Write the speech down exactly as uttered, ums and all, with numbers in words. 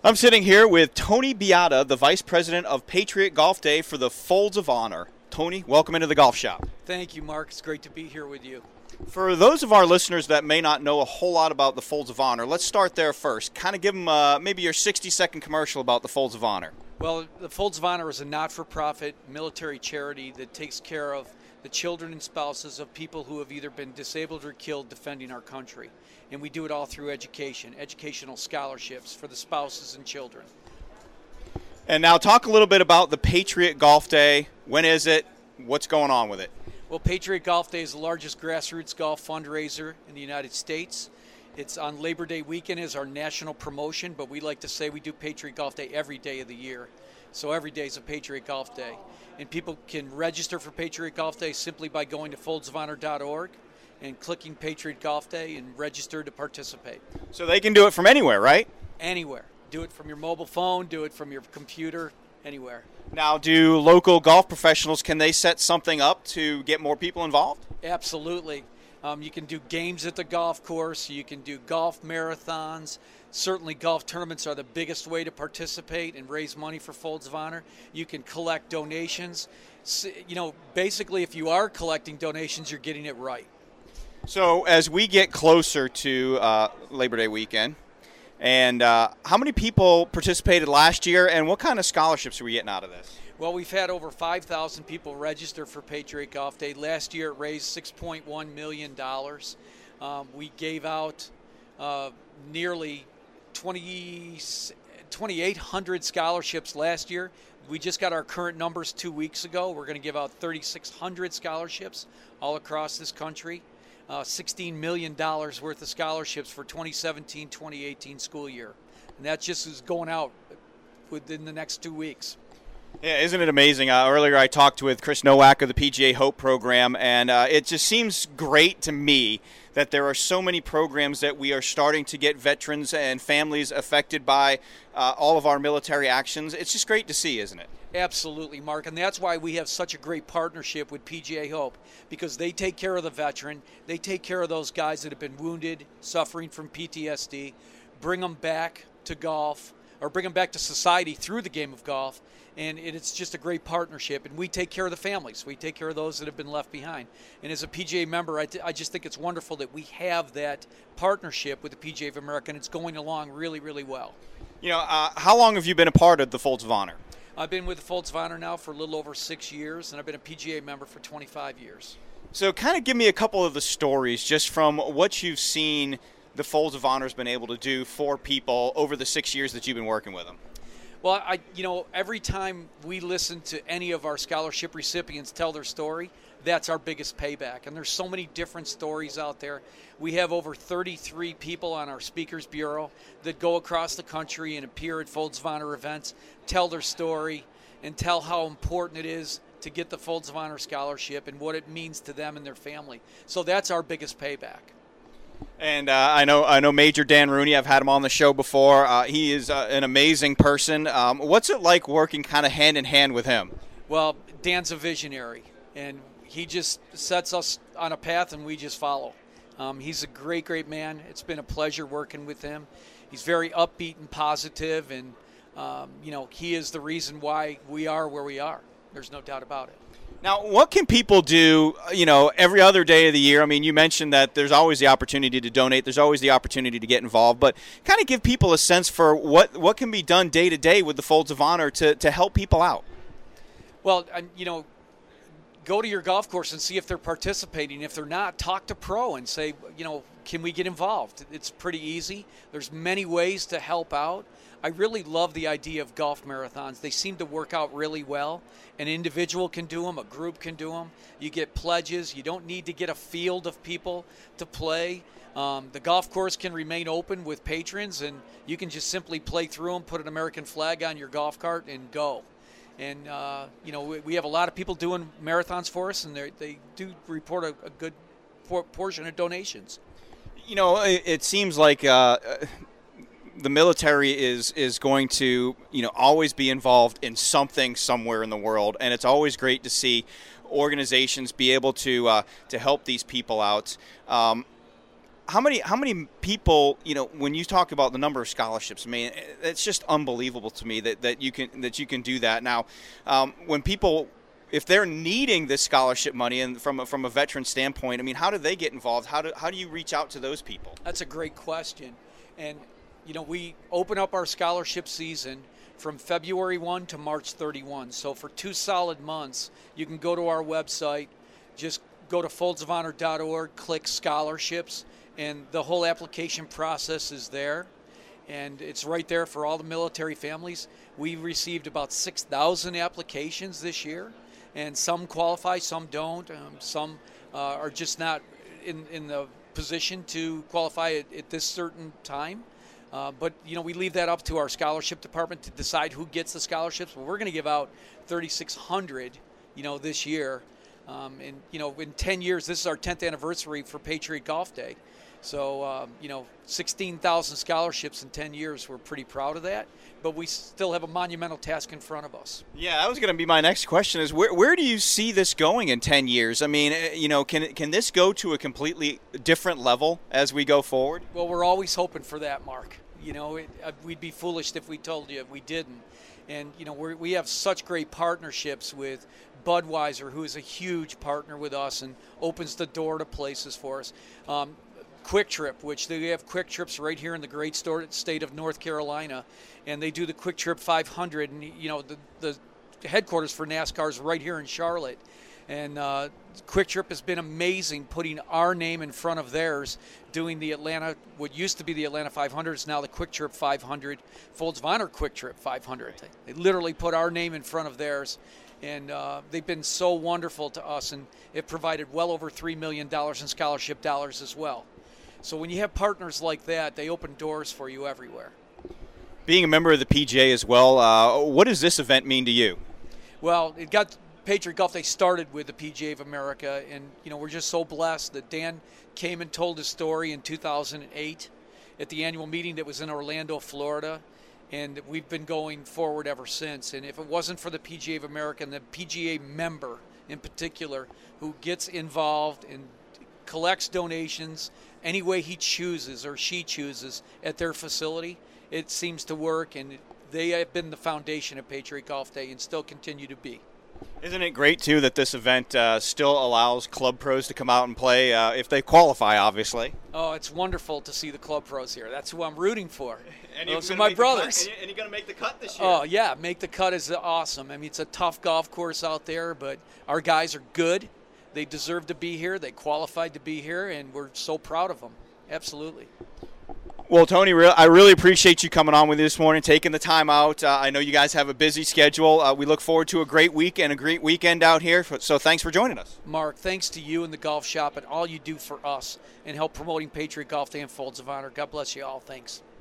I'm sitting here with Tony Beata, the Vice President of Patriot Golf Day for the Folds of Honor. Tony, welcome into the golf shop. Thank you, Mark. It's great to be here with you. For those of our listeners that may not know a whole lot about the Folds of Honor, let's start there first. Kind of give them uh, maybe your sixty-second commercial about the Folds of Honor. Well, the Folds of Honor is a not-for-profit military charity that takes care of the children and spouses of people who have either been disabled or killed defending our country. And we do it all through education, educational scholarships for the spouses and children. And now talk a little bit about the Patriot Golf Day. When is it? What's going on with it? Well, Patriot Golf Day is the largest grassroots golf fundraiser in the United States. It's on Labor Day weekend as our national promotion, but we like to say we do Patriot Golf Day every day of the year. So every day is a Patriot Golf Day. And people can register for Patriot Golf Day simply by going to folds of honor dot org and clicking Patriot Golf Day and register to participate. So they can do it from anywhere, right? Anywhere. Do it from your mobile phone, do it from your computer, anywhere. Now, do local golf professionals, can they set something up to get more people involved? Absolutely. Um, you can do games at the golf course. You can do golf marathons. Certainly golf tournaments are the biggest way to participate and raise money for Folds of Honor. You can collect donations. So, you know, basically if you are collecting donations, you're getting it right. So as we get closer to uh, Labor Day weekend, and uh, how many people participated last year, and what kind of scholarships are we getting out of this? Well, we've had over five thousand people register for Patriot Golf Day. Last year it raised six point one million dollars. Um, we gave out uh, nearly twenty-eight hundred scholarships last year. We just got our current numbers two weeks ago. We're going to give out thirty-six hundred scholarships all across this country. Uh, sixteen million dollars worth of scholarships for twenty seventeen twenty eighteen school year. And that just is going out within the next two weeks. Yeah, isn't it amazing? Uh, earlier I talked with Chris Nowak of the P G A Hope program, and uh, it just seems great to me that there are so many programs that we are starting to get veterans and families affected by uh, all of our military actions. It's just great to see, isn't it? Absolutely, Mark, and that's why we have such a great partnership with P G A Hope, because they take care of the veteran, they take care of those guys that have been wounded, suffering from P T S D, bring them back to golf, or bring them back to society through the game of golf, and it's just a great partnership, and we take care of the families. We take care of those that have been left behind. And as a P G A member, I, th- I just think it's wonderful that we have that partnership with the P G A of America, and it's going along really, really well. You know, uh, how long have you been a part of the Folds of Honor? I've been with the Folds of Honor now for a little over six years, and I've been a P G A member for twenty-five years. So kind of give me a couple of the stories just from what you've seen the Folds of Honor has been able to do for people over the six years that you've been working with them. Well, I, you know, every time we listen to any of our scholarship recipients tell their story, that's our biggest payback. And there's so many different stories out there. We have over thirty-three people on our Speakers Bureau that go across the country and appear at Folds of Honor events, tell their story, and tell how important it is to get the Folds of Honor scholarship and what it means to them and their family. So that's our biggest payback. And uh, I know I know Major Dan Rooney. I've had him on the show before. Uh, he is uh, an amazing person. Um, what's it like working kind of hand in hand with him? Well, Dan's a visionary, and he just sets us on a path, and we just follow. Um, he's a great, great man. It's been a pleasure working with him. He's very upbeat and positive, and um, you know, he is the reason why we are where we are. There's no doubt about it. Now, what can people do, you know, every other day of the year? I mean, you mentioned that there's always the opportunity to donate. There's always the opportunity to get involved. But kind of give people a sense for what, what can be done day to day with the Folds of Honor to, to help people out. Well, you know, go to your golf course and see if they're participating. If they're not, talk to pro and say, you know, can we get involved? It's pretty easy. There's many ways to help out. I really love the idea of golf marathons. They seem to work out really well. An individual can do them, a group can do them. You get pledges. You don't need to get a field of people to play. Um, the golf course can remain open with patrons, and you can just simply play through them, put an American flag on your golf cart, and go. And, uh, you know, we, we have a lot of people doing marathons for us, and they do report a, a good por- portion of donations. You know, it, it seems like uh, the military is is going to, you know, always be involved in something somewhere in the world, and it's always great to see organizations be able to uh, to help these people out. Um, how many how many people, you know, when you talk about the number of scholarships, I mean, it's just unbelievable to me that, that you can that you can do that. Now, um, when people, if they're needing this scholarship money and from a, from a veteran standpoint, I mean, how do they get involved? How do how do you reach out to those people? That's a great question. And, you know, we open up our scholarship season from February first to March thirty-first. So for two solid months, you can go to our website, just go to folds of honor dot org, click scholarships, and the whole application process is there. And it's right there for all the military families. We received about six thousand applications this year, and some qualify, some don't. Um, some uh, are just not in, in the position to qualify at, at this certain time. Uh, but, you know, we leave that up to our scholarship department to decide who gets the scholarships. But we're going to give out thirty-six hundred, you know, this year. Um, and, you know, in ten years, this is our tenth anniversary for Patriot Golf Day. So, um, you know, sixteen thousand scholarships in ten years. We're pretty proud of that. But we still have a monumental task in front of us. Yeah, that was going to be my next question is where where do you see this going in ten years? I mean, you know, can can this go to a completely different level as we go forward? Well, we're always hoping for that, Mark. You know, it, uh, we'd be foolish if we told you we didn't. And, you know, we're, we have such great partnerships with Budweiser, who is a huge partner with us and opens the door to places for us. Um, Quick Trip, which they have Quick Trips right here in the great state of North Carolina, and they do the Quick Trip five hundred, and you know the the headquarters for NASCAR is right here in Charlotte, and uh, Quick Trip has been amazing, putting our name in front of theirs, doing the Atlanta, what used to be the Atlanta five hundred is now the Quick Trip five hundred, Folds of Honor Quick Trip five hundred. They literally put our name in front of theirs. And uh, they've been so wonderful to us, and it provided well over three million dollars in scholarship dollars as well. So when you have partners like that, they open doors for you everywhere. Being a member of the P G A as well, uh, what does this event mean to you? Well, it got Patriot Golf Day started with the P G A of America, and you know we're just so blessed that Dan came and told his story in two thousand eight at the annual meeting that was in Orlando, Florida, and we've been going forward ever since. And if it wasn't for the P G A of America and the P G A member in particular who gets involved and collects donations any way he chooses or she chooses at their facility, it seems to work, and they have been the foundation of Patriot Golf Day and still continue to be. Isn't it great, too, that this event uh, still allows club pros to come out and play, uh, if they qualify, obviously? Oh, it's wonderful to see the club pros here. That's who I'm rooting for. And Those are my brothers. And you're going to make the cut this year. Oh, yeah, make the cut is awesome. I mean, it's a tough golf course out there, but our guys are good. They deserve to be here. They qualified to be here, and we're so proud of them. Absolutely. Well, Tony, I really appreciate you coming on with me this morning, taking the time out. Uh, I know you guys have a busy schedule. Uh, we look forward to a great week and a great weekend out here, so thanks for joining us. Mark, thanks to you and the Golf Shop and all you do for us and help promoting Patriot Golf Day and Folds of Honor. God bless you all. Thanks.